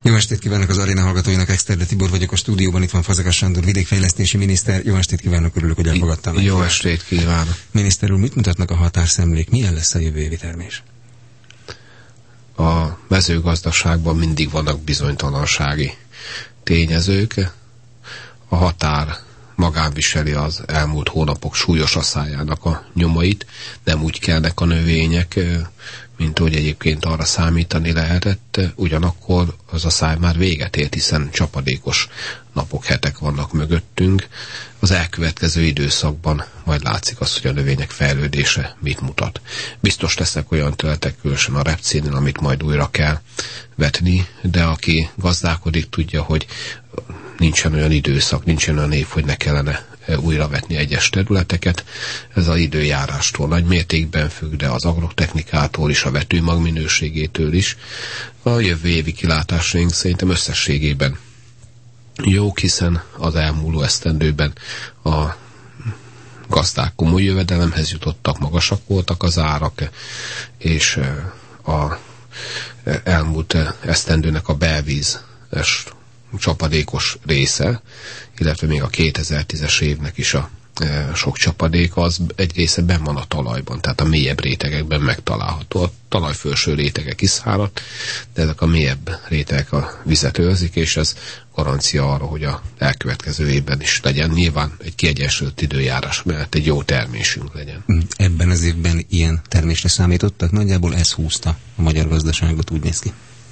Jó estét kívánok az aréna hallgatóinak, Exterde Tibor vagyok a stúdióban, itt van Fazekas Sándor vidékfejlesztési miniszter. Jó estét kívánok, örülök, hogy elfogadtam. Jó estét kívánok. Miniszter úr, mit mutatnak a határszemlék? Milyen lesz a jövő évi termés? A mezőgazdaságban mindig vannak bizonytalansági tényezők. A határ magán viseli az elmúlt hónapok súlyos asszályának a nyomait. Nem úgy kelnek a növények, mint hogy egyébként arra számítani lehetett. Ugyanakkor az asszály már véget ért, hiszen csapadékos napok, hetek vannak mögöttünk. Az elkövetkező időszakban majd látszik az, hogy a növények fejlődése mit mutat. Biztos lesznek olyan területek, különösen a repcénél, amit majd újra kell vetni, de aki gazdálkodik, tudja, hogy nincsen olyan időszak, nincsen olyan év, hogy ne kellene újra vetni egyes területeket. Ez az időjárástól nagy mértékben függ, de az agrotechnikától is, a vetőmag minőségétől is. A jövő évi kilátásaink szerintem összességében jók, hiszen az elmúló esztendőben a gazdák komoly jövedelemhez jutottak, magasak voltak az árak, és a elmúlt esztendőnek a belvízes csapadékos része, illetve még a 2010-es évnek is a sok csapadék, az egy része benn van a talajban, tehát a mélyebb rétegekben megtalálható. A talaj felső rétege kiszáradt, de ezek a mélyebb rétegek a vizet őrzik, és ez garancia arra, hogy a elkövetkező évben is legyen. Nyilván egy kiegyensúlyozott időjárás mellett egy jó termésünk legyen. Ebben az évben ilyen termésre számítottak? Nagyjából ez húzta a magyar gazdaságot, úgy néz ki.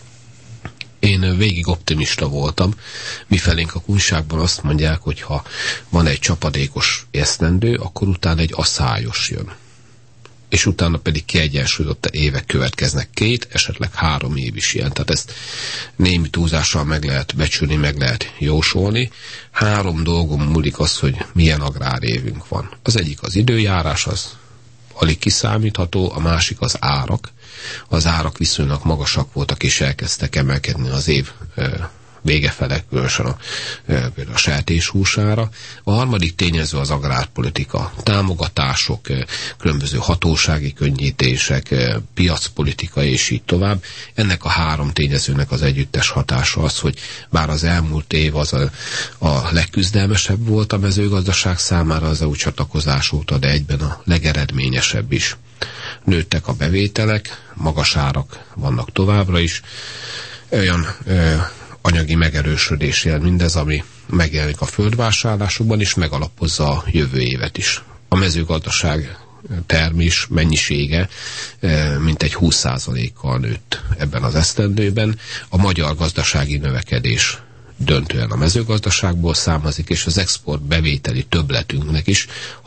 Én végig optimista voltam. Mifelénk a kunságban azt mondják, hogy ha van egy csapadékos esztendő, akkor utána egy asszályos jön. És utána pedig kiegyensúlyozott évek következnek. 2, esetleg 3 év is ilyen. Tehát ezt némi túlzással meg lehet becsülni, meg lehet jósolni. 3 dolgon múlik az, hogy milyen agrárévünk van. Az egyik az időjárás, az alig kiszámítható, a másik az árak. Az árak viszonylag magasak voltak, és elkezdtek emelkedni az év vége fele, különösen például a sertéshúsára. A harmadik tényező az agrárpolitika. Támogatások, különböző hatósági könnyítések, piacpolitika és így tovább. Ennek a 3 tényezőnek az együttes hatása az, hogy bár az elmúlt év az a legküzdelmesebb volt a mezőgazdaság számára az EU csatlakozás óta, de egyben a legeredményesebb is. Nőttek a bevételek, magas árak vannak továbbra is. Olyan anyagi megerősödés jel mindez, ami megjelenik a földvásárlásokban, és megalapozza a jövő évet is. A mezőgazdaság termés mennyisége mintegy 20%-kal nőtt ebben az esztendőben. A magyar gazdasági növekedés döntően a mezőgazdaságból származik, és az export bevételi többletünknek is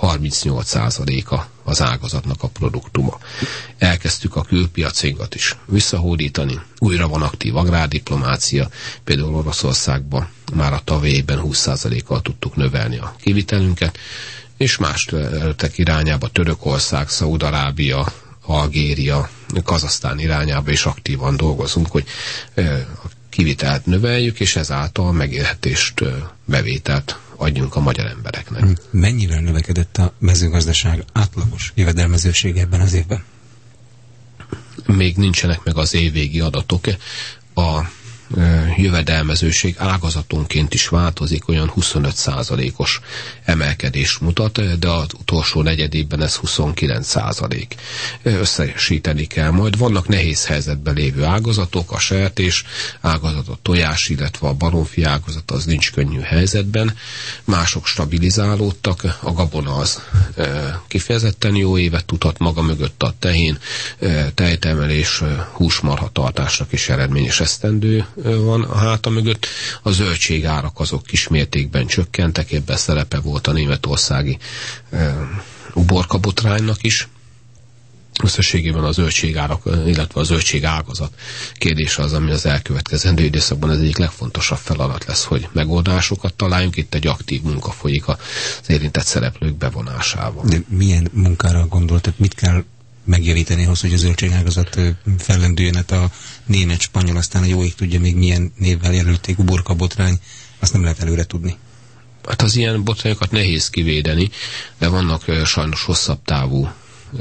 38%-a az ágazatnak a produktuma. Elkezdtük a külpiacinkat is visszahódítani, újra van aktív agrárdiplomácia, például Oroszországban már a tavalyi évben 20%-kal tudtuk növelni a kivitelünket, és más területek irányába Törökország, Szaúd-Arábia, Algéria, Kazahsztán irányába is aktívan dolgozunk, hogy kivitelt növeljük, és ezáltal megélhetést, bevételt adjunk a magyar embereknek. Mennyivel növekedett a mezőgazdaság átlagos jövedelmezősége ebben az évben? Még nincsenek meg az évvégi adatok. A jövedelmezőség ágazatonként is változik, olyan 25%-os emelkedést mutat, de az utolsó negyedében ez 29%. Összesíteni kell majd. Vannak nehéz helyzetben lévő ágazatok, a sertés ágazat, a tojás, illetve a baromfi ágazat az nincs könnyű helyzetben. Mások stabilizálódtak, a gabona az kifejezetten jó évet tudhat maga mögött, a tehén, tejtermelés, húsmarha tartásnak is eredményes esztendő van a háta mögött. A zöldségárak azok kismértékben csökkentek, ebben szerepe volt a németországi uborkabotránynak is. Összességében a zöldségárak, illetve a zöldségágazat kérdése az, ami az elkövetkezendő időszakban az egyik legfontosabb feladat lesz, hogy megoldásokat találjunk. Itt egy aktív munka folyik az érintett szereplők bevonásával. De milyen munkára gondolt, tehát mit kell megjavítani ahhoz, hogy a zöldségágazat fellendüljön? Hát a német, spanyol, aztán a jó ég tudja még milyen névvel jelölték, uborkabotrány, azt nem lehet előre tudni. Hát az ilyen botrányokat nehéz kivédeni, de vannak sajnos hosszabb távú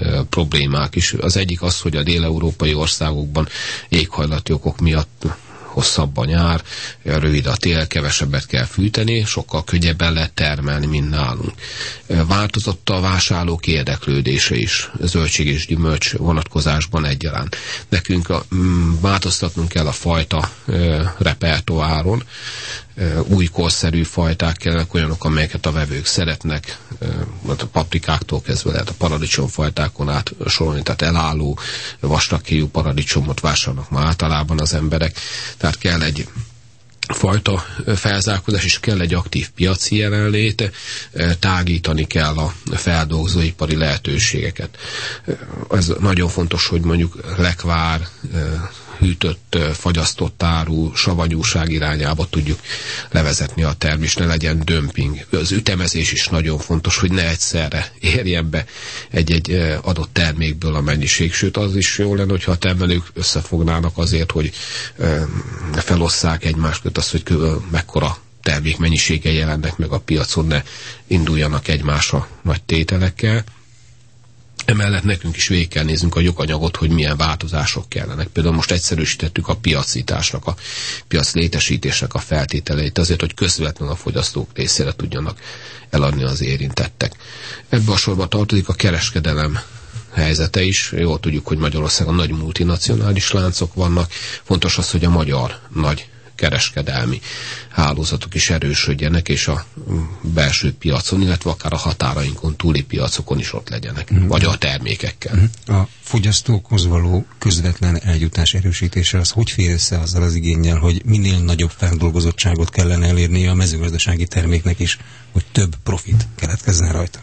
problémák is. Az egyik az, hogy a dél-európai országokban éghajlati okok miatt hosszabb a nyár, rövid a tél, kevesebbet kell fűteni, sokkal könnyebben lehet termelni, mint nálunk. Változott a vásárlók érdeklődése is, zöldség és gyümölcs vonatkozásban egyaránt. Nekünk változtatnunk kell a fajta repertoáron, új korszerű fajták kellenek, olyanok, amelyeket a vevők szeretnek, a paprikáktól kezdve lehet a paradicsomfajtákon át sorolni, tehát elálló, vastagkéjú paradicsomot vásárolnak ma általában az emberek, tehát kell egy fajta felzárkózás, és kell egy aktív piaci jelenlét, tágítani kell a feldolgozóipari lehetőségeket. Ez nagyon fontos, hogy mondjuk lekvár, hűtött, fagyasztott áru, savanyúság irányába tudjuk levezetni a termést, ne legyen dömping. Az ütemezés is nagyon fontos, hogy ne egyszerre érjen be egy adott termékből a mennyiség. Sőt, az is jó lenne, hogyha a termelők összefognának azért, hogy felosszák egymás között azt, hogy mekkora termékmennyiséggel jelennek meg a piacon, ne induljanak egymásra nagy tételekkel. Emellett nekünk is végig kell néznünk a joganyagot, hogy milyen változások kellenek. Például most egyszerűsítettük a piacításnak, a piac létesítésnek a feltételeit azért, hogy közvetlenül a fogyasztók részére tudjanak eladni az érintettek. Ebbe a sorba tartozik a kereskedelem helyzete is. Jól tudjuk, hogy Magyarországon nagy multinacionális láncok vannak. Fontos az, hogy a magyar nagy kereskedelmi hálózatok is erősödjenek, és a belső piacon, illetve akár a határainkon túli piacokon is ott legyenek, vagy a termékekkel. A fogyasztókhoz való közvetlen eljutás erősítése az hogy fér össze azzal az igénnyel, hogy minél nagyobb feldolgozottságot kellene elérnie a mezőgazdasági terméknek is, hogy több profit keletkezzen rajta?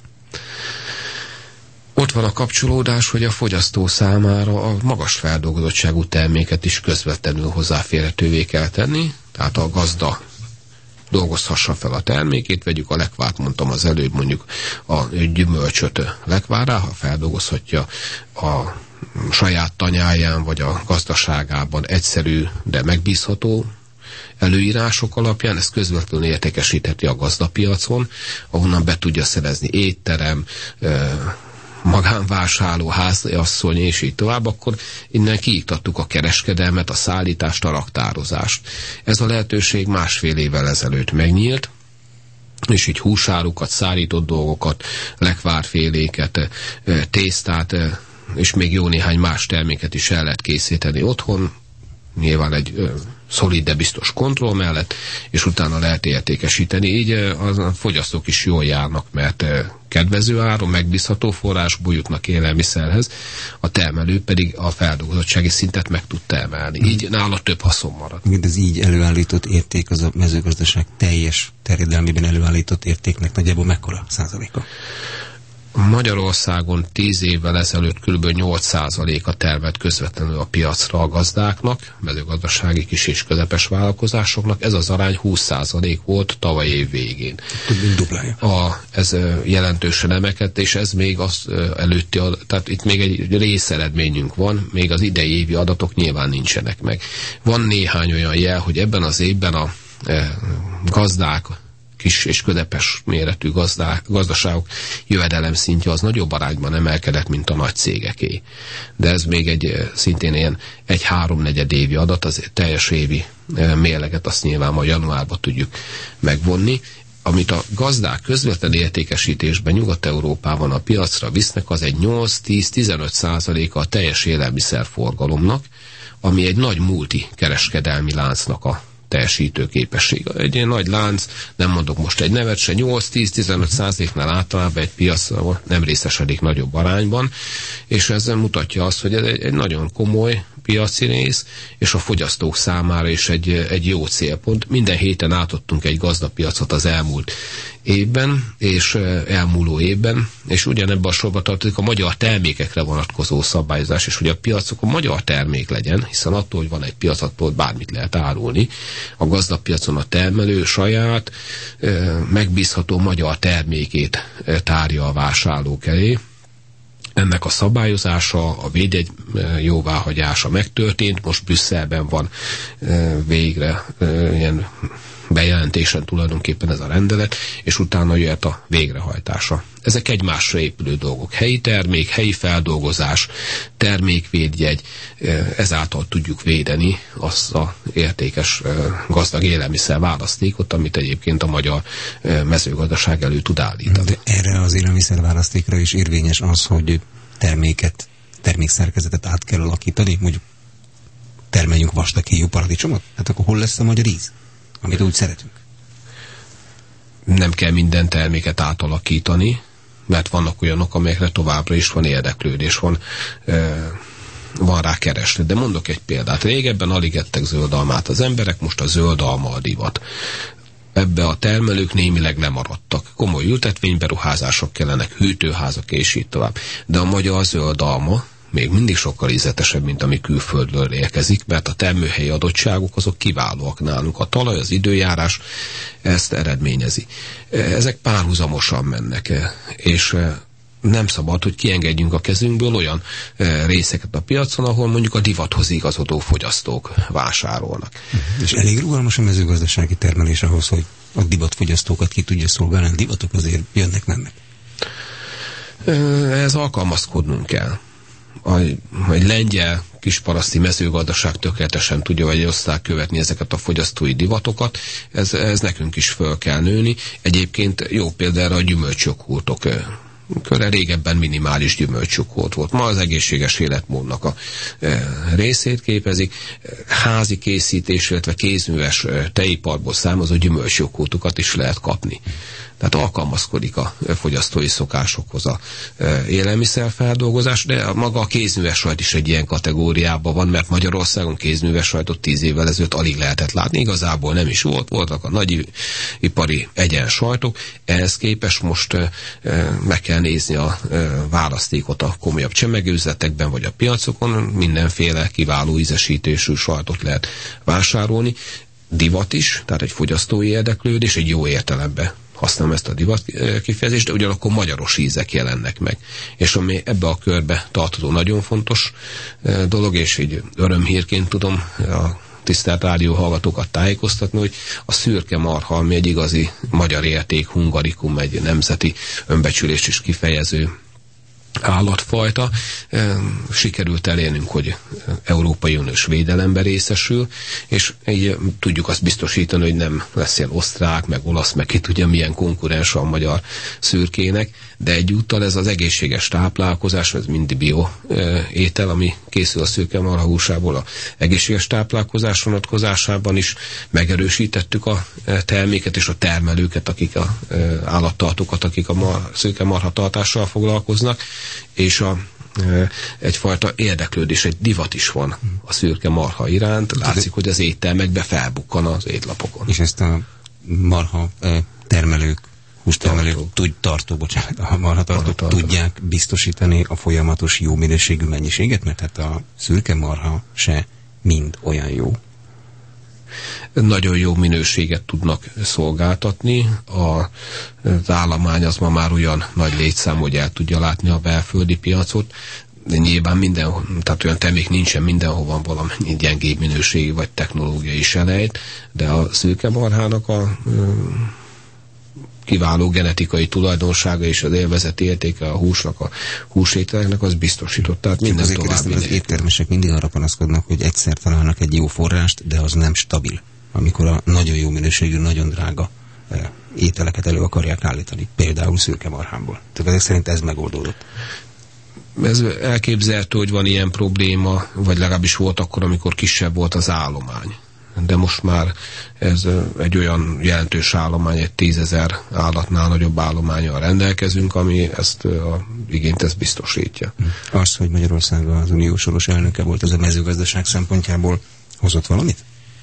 Ott van a kapcsolódás, hogy a fogyasztó számára a magas feldolgozottságú terméket is közvetlenül hozzáférhetővé kell tenni, tehát a gazda dolgozhassa fel a termékét, vegyük a lekvárt, mondtam az előbb, mondjuk a gyümölcsöt lekvárrá, ha feldolgozhatja a saját tanyáján, vagy a gazdaságában egyszerű, de megbízható előírások alapján, ezt közvetlenül értékesítheti a gazdapiacon, ahonnan be tudja szerezni étterem, magánvásárló, háziasszony, és így tovább, akkor innen kiiktattuk a kereskedelmet, a szállítást, a raktározást. Ez a lehetőség 1,5 évvel ezelőtt megnyílt, és így húsárukat, szárított dolgokat, lekvárféléket, tésztát, és még jó néhány más terméket is el lehet készíteni otthon, nyilván egy szolid, de biztos kontroll mellett, és utána lehet értékesíteni. Így a fogyasztók is jól járnak, mert kedvező áron, megbízható forrásból jutnak élelmiszerhez, a termelő pedig a feldolgozottsági szintet meg tudta emelni. Így nála több haszon marad. Mindez így előállított érték, az a mezőgazdaság teljes terjedelmében előállított értéknek nagyjából mekkora százaléka? Magyarországon 10 évvel ezelőtt kb. 8%-a termelt közvetlenül a piacra a gazdáknak, mezőgazdasági kis és közepes vállalkozásoknak. Ez az arány 20% volt tavaly év végén. Ez jelentősen emelkedett, és ez még az előtti, tehát itt még egy részeredményünk van, még az idei évi adatok nyilván nincsenek meg. Van néhány olyan jel, hogy ebben az évben a gazdák, kis és közepes méretű gazdaságok jövedelem szintje az nagyobb arányban emelkedett, mint a nagy cégeké. De ez még szintén ilyen 1/3 évi adat, az teljes évi mérleget azt nyilván ma januárban tudjuk megvonni. Amit a gazdák közvetlen értékesítésben Nyugat-Európában a piacra visznek, az egy 8-10-15%-a a teljes élelmiszerforgalomnak, ami egy nagy multi kereskedelmi láncnak a teljesítő képessége. Egy ilyen nagy lánc, nem mondok most egy nevet se, 8-10-15%-nál általában egy piac nem részesedik nagyobb arányban, és ezzel mutatja azt, hogy ez egy nagyon komoly piaci rész, és a fogyasztók számára is egy jó célpont. Minden héten átadtunk egy gazdapiacot az elmúlt évben, és elmúló évben, és ugyanebben a sorba tartozik a magyar termékekre vonatkozó szabályozás, és hogy a piacok a magyar termék legyen, hiszen attól, hogy van egy piac, attól bármit lehet árulni. A gazdapiacon a termelő saját, megbízható magyar termékét tárja a vásárlók elé. Ennek a szabályozása, a védjegy jóváhagyása megtörtént, most Brüsszelben van végre ilyen bejelentésen tulajdonképpen ez a rendelet, és utána jöhet a végrehajtása. Ezek egymásra épülő dolgok. Helyi termék, helyi feldolgozás, termékvédjegy, ezáltal tudjuk védeni azt a értékes, gazdag élelmiszer választékot, amit egyébként a magyar mezőgazdaság elő tud állítani. De erre az élelmiszer választékra is érvényes az, hogy termékszerkezetet át kell alakítani, mondjuk termeljünk vastaghéjú paradicsomot? Hát akkor hol lesz a magyar íz, amit úgy szeretünk? Nem kell minden terméket átalakítani, mert vannak olyanok, amelyekre továbbra is van érdeklődés, van rá kereslet. De mondok egy példát. Régebben alig ettek zöldalmát az emberek, most a zöldalma a divat. Ebbe a termelők némileg lemaradtak. Komoly ültetvényberuházások kellenek, hűtőházak és így tovább. De a magyar zöldalma még mindig sokkal ízletesebb, mint ami külföldről érkezik, mert a termőhelyi adottságok azok kiválóak nálunk. A talaj, az időjárás ezt eredményezi. Ezek párhuzamosan mennek, és nem szabad, hogy kiengedjünk a kezünkből olyan részeket a piacon, ahol mondjuk a divathoz igazodó fogyasztók vásárolnak. És elég rugalmas a mezőgazdasági termelés ahhoz, hogy a divatfogyasztókat ki tudja szolgálni. A divatok azért jönnek-mennek. Ez alkalmazkodnunk kell. Egy lengyel kisparaszti mezőgazdaság tökéletesen tudja, vagy osztály követni ezeket a fogyasztói divatokat, ez nekünk is föl kell nőni. Egyébként jó például a gyümölcsjoghurtok köre régebben minimális gyümölcsjoghurt volt. Ma az egészséges életmódnak a részét képezik. Házi készítés, illetve kézműves tejiparból származó gyümölcsjoghurtokat is lehet kapni. Tehát alkalmazkodik a fogyasztói szokásokhoz a élelmiszerfeldolgozás, de maga a kézműves sajt is egy ilyen kategóriában van, mert Magyarországon kézműves sajtot 10 évvel ezelőtt alig lehetett látni, igazából nem is voltak a nagyipari egyensajtok, ehhez képest most meg kell nézni a választékot a komolyabb csemegőzletekben vagy a piacokon, mindenféle kiváló ízesítésű sajtot lehet vásárolni, divat is, tehát egy fogyasztói érdeklődés, egy jó értelemben használom ezt a divat kifejezést, de ugyanakkor magyaros ízek jelennek meg. És ami ebbe a körbe tartozó nagyon fontos dolog, és így örömhírként tudom a tisztelt rádió hallgatókat tájékoztatni, hogy a szürke marha, ami egy igazi magyar érték, hungarikum, egy nemzeti önbecsülést is kifejező állatfajta. Sikerült elérnünk, hogy Európai Uniós védelembe részesül, és így tudjuk azt biztosítani, hogy nem lesz ilyen osztrák, meg olasz, meg ki tudja milyen konkurens a magyar szürkének, de egyúttal ez az egészséges táplálkozás, ez mindig bio étel, ami készül a szürke marha húsából, a egészséges táplálkozás vonatkozásában is megerősítettük a terméket és a termelőket, akik a állattartókat, akik a szürke marha tartással foglalkoznak, és egyfajta érdeklődés, egy divat is van a szürke marha iránt. Látszik, hogy az éttermekbe felbukkan az étlapokon. És ezt a marha termelők, hústermelők, marhatartók tudják biztosítani a folyamatos jó minőségű mennyiséget, mert hát a szürke marha se mind olyan jó. Nagyon jó minőséget tudnak szolgáltatni. Az állomány az ma már olyan nagy létszám, hogy el tudja látni a belföldi piacot. De nyilván tehát olyan termék nincsen, mindenhol van valami gyengébb minőségi vagy technológiai selejt, de a szürke marhának a kiváló genetikai tulajdonsága és az élvezeti értéke a húsnak, a húsételeknek az biztosított. Tehát minden további az éttermesek mindig arra panaszkodnak, hogy egyszer találnak egy jó forrást, de az nem stabil. Amikor a nagyon jó minőségű, nagyon drága ételeket elő akarják állítani, például szürke marhából. Tehát ezek szerint ez megoldódott. Ez elképzelhető, hogy van ilyen probléma, vagy legalábbis volt akkor, amikor kisebb volt az állomány. De most már ez egy olyan jelentős állomány, egy 10 000 állatnál nagyobb állománnyal rendelkezünk, ami ezt a igényt ezt biztosítja. Az, hogy Magyarország az uniós soros elnöke volt, ez a mezőgazdaság szempontjából hozott valamit?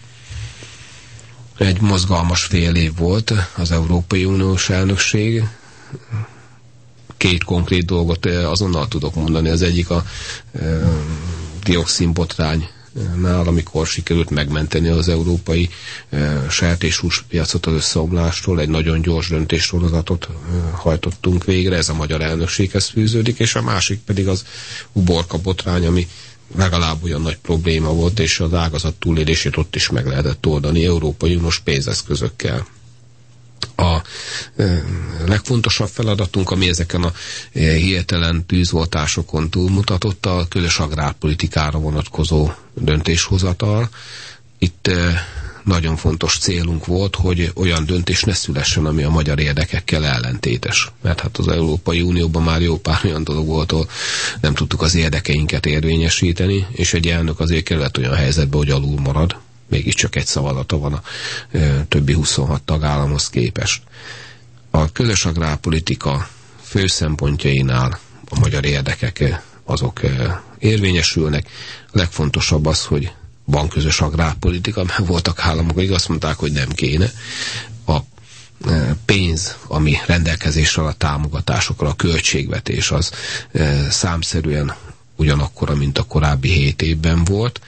Egy mozgalmas fél év volt az Európai Uniós elnökség. 2 konkrét dolgot azonnal tudok mondani. Az egyik a dioxinbotránynál, amikor sikerült megmenteni az európai sertéshúspiacot az összeomlástól, egy nagyon gyors döntéssorozatot hajtottunk végre, ez a magyar elnökséghez fűződik, és a másik pedig az uborka botrány, ami legalább olyan nagy probléma volt, és az ágazat túlélését ott is meg lehetett oldani Európai Uniós pénzeszközökkel. A legfontosabb feladatunk, ami ezeken a hirtelen tűzoltásokon túlmutatott, a közös agrárpolitikára vonatkozó döntéshozatal. Itt nagyon fontos célunk volt, hogy olyan döntés ne szülessen, ami a magyar érdekekkel ellentétes. Mert hát az Európai Unióban már jó pár olyan dolog volt, ahol nem tudtuk az érdekeinket érvényesíteni, és egy elnök azért került olyan helyzetbe, hogy alul marad. Mégiscsak egy szavazata van a többi 26 tagállamhoz képest. A közös agrárpolitika fő szempontjainál a magyar érdekek azok érvényesülnek. A legfontosabb az, hogy van közös agrárpolitika, mert voltak államok, akik azt mondták, hogy nem kéne. A pénz, ami rendelkezésre a támogatásokra, a költségvetés az számszerűen ugyanakkora, mint a korábbi 7 évben volt.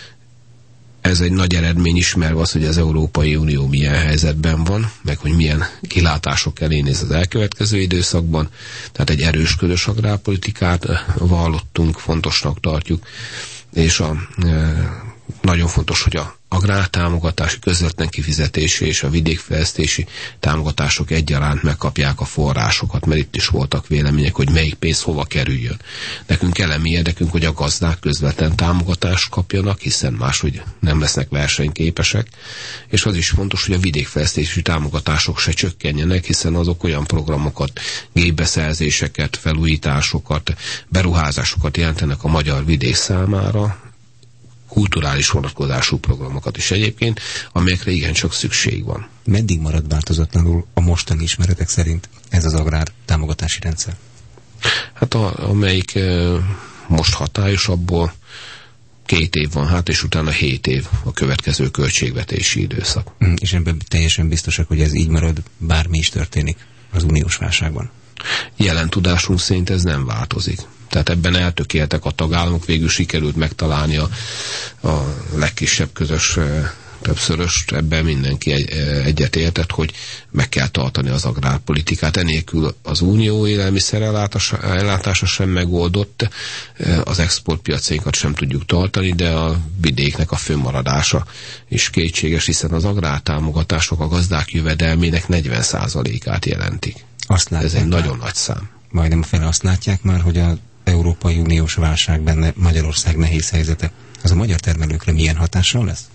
Ez egy nagy eredmény, ismerve az, hogy az Európai Unió milyen helyzetben van, meg hogy milyen kilátások elé néz az elkövetkező időszakban. Tehát egy erős közös agrárpolitikát vallottunk, fontosnak tartjuk, és nagyon fontos, hogy a agrártámogatási közvetlen kifizetési és a vidékfejlesztési támogatások egyaránt megkapják a forrásokat, mert itt is voltak vélemények, hogy melyik pénz hova kerüljön. Nekünk elemi érdekünk, hogy a gazdák közvetlen támogatást kapjanak, hiszen máshogy nem lesznek versenyképesek, és az is fontos, hogy a vidékfejlesztési támogatások se csökkenjenek, hiszen azok olyan programokat, gépbeszerzéseket, felújításokat, beruházásokat jelentenek a magyar vidék számára, kulturális vonatkozású programokat is egyébként, amelyekre igencsak szükség van. Meddig marad változatlanul a mostani ismeretek szerint ez az agrár támogatási rendszer? Hát amelyik most hatályos, abból 2 év van hát, és utána 7 év a következő költségvetési időszak. És ebben teljesen biztosak, hogy ez így marad, bármi is történik az uniós válságban? Jelen tudásunk szerint ez nem változik. Tehát ebben eltökéltek a tagállamok, végül sikerült megtalálni a legkisebb közös többszöröst, ebben mindenki egyetértett, hogy meg kell tartani az agrárpolitikát. Enélkül az unió élelmiszer ellátása sem megoldott, az exportpiacainkat sem tudjuk tartani, de a vidéknek a fönnmaradása is kétséges, hiszen az agrártámogatások a gazdák jövedelmének 40%-át jelentik. Ez egy nagyon nagy szám. Majdnem fele azt látják már, hogy az Európai Uniós válság benne Magyarország nehéz helyzete. Az a magyar termelőkre milyen hatással lesz?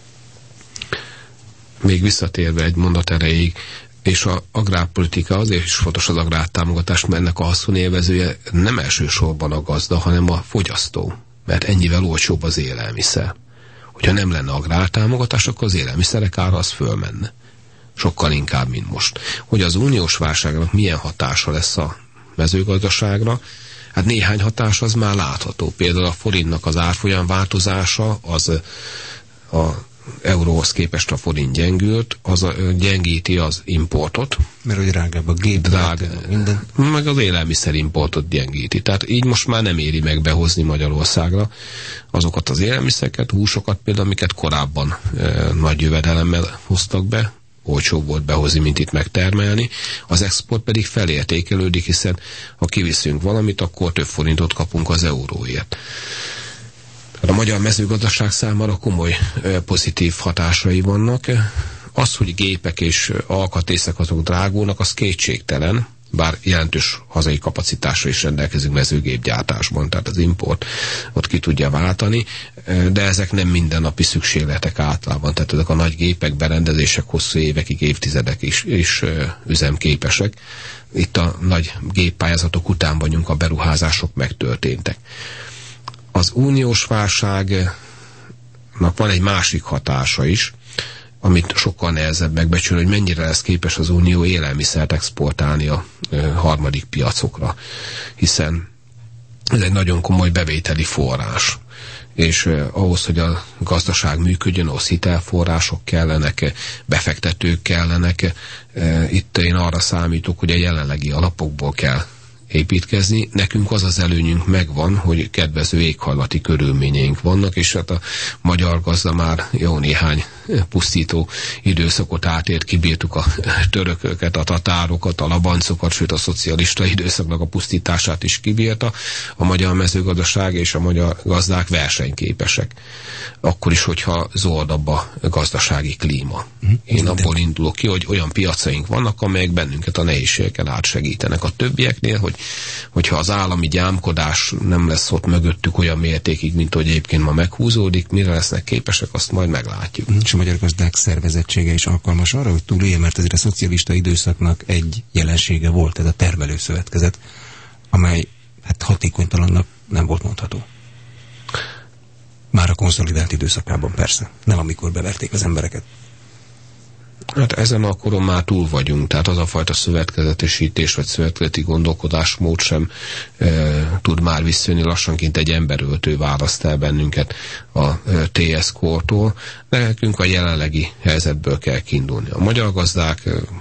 Még visszatérve egy mondat erejéig, és az agrárpolitika azért is fontos az agrártámogatás, mert ennek a haszonélvezője nem elsősorban a gazda, hanem a fogyasztó. Mert ennyivel olcsóbb az élelmiszer. Hogyha nem lenne agrártámogatás, akkor az élelmiszerek ára az fölmenne. Sokkal inkább, mint most. Hogy az uniós válságnak milyen hatása lesz a mezőgazdaságra, hát néhány hatás az már látható. Például a forintnak az árfolyam változása, az a euróhoz képest a forint gyengült, az gyengíti az importot. Mert hogy drágább a gép, minden. Meg az élelmiszerimportot gyengíti. Tehát így most már nem éri meg behozni Magyarországra azokat az élelmiszereket, húsokat például, amiket korábban nagy jövedelemmel hoztak be, olcsóbb volt behozni, mint itt megtermelni. Az export pedig felértékelődik, hiszen ha kiviszünk valamit, akkor több forintot kapunk az euróért. A magyar mezőgazdaság számára komoly pozitív hatásai vannak. Az, hogy gépek és alkatrészek azok drágulnak, az kétségtelen, bár jelentős hazai kapacitásra is rendelkezünk mezőgépgyártásban, tehát az import ott ki tudja váltani, de ezek nem mindennapi szükségletek általában, tehát ezek a nagy gépek, berendezések hosszú évekig, évtizedek is üzemképesek. Itt a nagy géppályázatok után vagyunk, a beruházások megtörténtek. Az uniós válságnak van egy másik hatása is, amit sokkal nehezebb megbecsülni, hogy mennyire lesz képes az Unió élelmiszert exportálni a harmadik piacokra, hiszen ez egy nagyon komoly bevételi forrás. És ahhoz, hogy a gazdaság működjön, ahhoz hitelforrások kellenek, befektetők kellenek. Itt én arra számítok, hogy a jelenlegi alapokból kell építkezni. Nekünk az az előnyünk megvan, hogy kedvező éghajlati körülményeink vannak, és hát a magyar gazda már jó néhány pusztító időszakot átért, kibírtuk a törököket, a tatárokat, a labancokat, sőt a szocialista időszaknak a pusztítását is kibírta. A magyar mezőgazdaság és a magyar gazdák versenyképesek. Akkor is, hogyha zoldabb a gazdasági klíma. Én abból indulok ki, hogy olyan piacaink vannak, amelyek bennünket a nehézségeken átsegítenek. A többieknél, hogyha az állami gyámkodás nem lesz ott mögöttük olyan mértékig, mint hogy egyébként ma meghúzódik, mire lesznek képesek, azt majd meglátjuk. És a magyar gazdák szervezettsége is alkalmas arra, hogy túlélje, mert azért a szocialista időszaknak egy jelensége volt, ez a termelőszövetkezet, amely hát hatékonytalannak nem volt mondható. Már a konszolidált időszakában persze, nem amikor beverték az embereket. Hát ezen a koron már túl vagyunk, tehát az a fajta szövetkezetesítés vagy szövetkezeti gondolkodásmód sem tud már visszajönni, lassanként egy emberöltő választ el bennünket a TS-kortól, de nekünk a jelenlegi helyzetből kell kiindulni. A magyar gazdák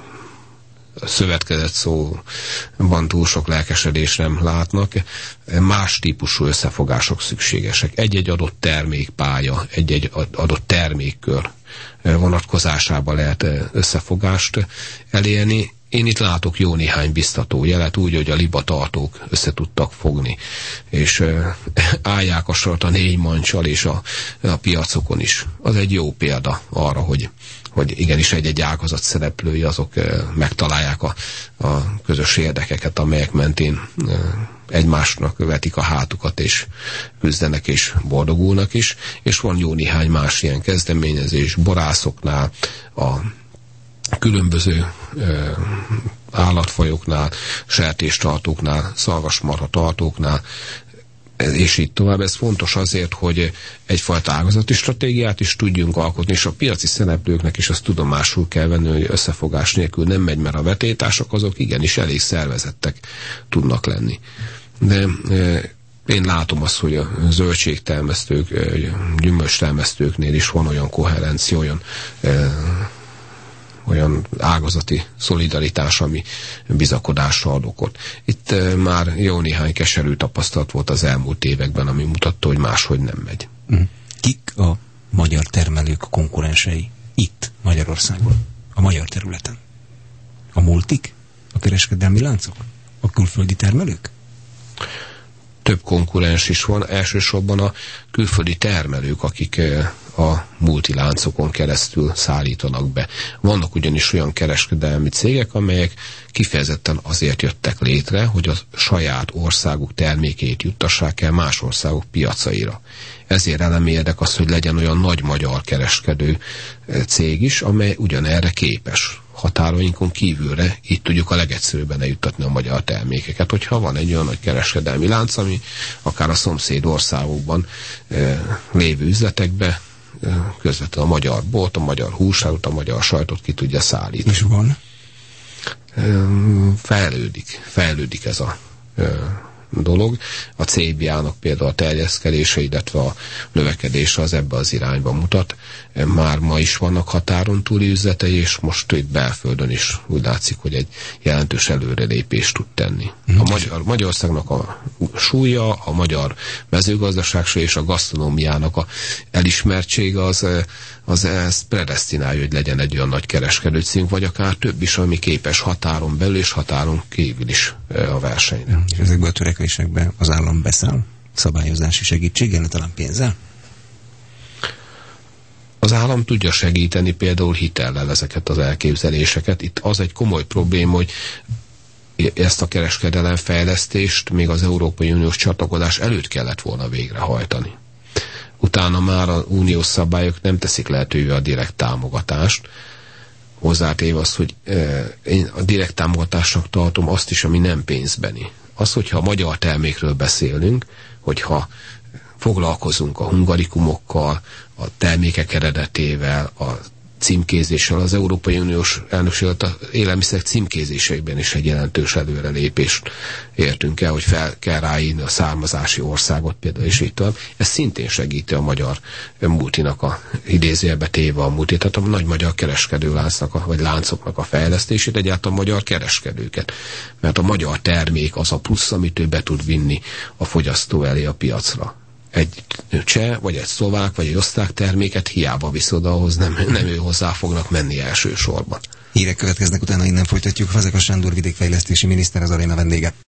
szövetkezet szóban túl sok lelkesedés nem látnak, más típusú összefogások szükségesek. Egy-egy adott termékpálya, egy-egy adott termékkör vonatkozásában lehet összefogást elérni. Én itt látok jó néhány biztató jelet, úgy, hogy a libatartók össze tudtak fogni, és állják a sort a 4 mancsal és a piacokon is. Az egy jó példa arra, hogy igenis egy ágazat szereplői azok megtalálják a közös érdekeket, amelyek mentén egymásnak vetik a hátukat, és küzdenek, és boldogulnak is, és van jó néhány más ilyen kezdeményezés, borászoknál, a különböző állatfajoknál, sertéstartóknál, szarvasmarhatartóknál, és így tovább. Ez fontos azért, hogy egyfajta ágazati stratégiát is tudjunk alkotni, és a piaci szereplőknek is azt tudomásul kell venni, hogy összefogás nélkül nem megy, mert a vetétársak azok igenis elég szervezettek tudnak lenni. De én látom azt, hogy a zöldségtermesztők, gyümölcstermesztőknél is van olyan koherencia, olyan ágazati szolidaritás, ami bizakodásra ad okot. Itt már jó néhány keserű tapasztalat volt az elmúlt években, ami mutatta, hogy máshogy nem megy. Kik a magyar termelők konkurensei itt Magyarországon, a magyar területen? A multik? A kereskedelmi láncok? A külföldi termelők? Több konkurens is van, elsősorban a külföldi termelők, akik a multiláncokon keresztül szállítanak be. Vannak ugyanis olyan kereskedelmi cégek, amelyek kifejezetten azért jöttek létre, hogy a saját országuk termékét juttassák el más országok piacaira. Ezért elemi érdek az, hogy legyen olyan nagy magyar kereskedő cég is, amely ugyanerre képes. Határainkon kívülre így tudjuk a legegyszerűbben eljuttatni a magyar termékeket. Hogyha van egy olyan nagy kereskedelmi lánc, ami akár a szomszéd országokban lévő üzletekbe közvetlenül a magyar bort, a magyar húságot, a magyar sajtot ki tudja szállítani. És van? Fejlődik ez a dolog. A CBA-nak például a terjeszkedése, illetve a növekedése az ebbe az irányba mutat. Már ma is vannak határon túli üzletei, és most itt belföldön is úgy látszik, hogy egy jelentős előrelépést tud tenni. Magyarországnak a súlya, a magyar mezőgazdaság és a gasztronómiának a elismertsége az ezt predesztinálja, hogy legyen egy olyan nagy kereskedőcég, vagy akár több is, ami képes határon belül és határon kívül is a versenyre. És ezekből a törekvésekben az állam beszáll szabályozási segítséggel, talán pénzzel? Az állam tudja segíteni például hitellel ezeket az elképzeléseket. Itt az egy komoly probléma, hogy ezt a kereskedelemfejlesztést még az Európai Uniós csatlakozás előtt kellett volna végrehajtani. Utána már az uniós szabályok nem teszik lehetővé a direkt támogatást. Hozzátéve az, hogy én a direkt támogatásnak tartom azt is, ami nem pénzbeni. Az, hogyha a magyar termékről beszélünk, hogyha foglalkozunk a hungarikumokkal, a termékek eredetével, a címkézéssel. Az Európai Uniós elnökség a élelmiszerek címkézéseiben is egy jelentős előrelépést értünk el, hogy fel kell ráírni a származási országot például, és így tovább. Ez szintén segíti a magyar multinak a idézőjelbe téve a multi, tehát a nagy magyar kereskedőláncnak, vagy láncoknak a fejlesztését, egyáltalán a magyar kereskedőket. Mert a magyar termék az a plusz, amit ő be tud vinni a fogyasztó elé a piacra. Egy cseh, vagy egy szlovák, vagy egy osztrák terméket hiába visz oda, ahhoz nem ő hozzá fognak menni elsősorban. Hírek következnek, utána innen folytatjuk. Fazekas Sándor vidékfejlesztési miniszter az aréna vendége.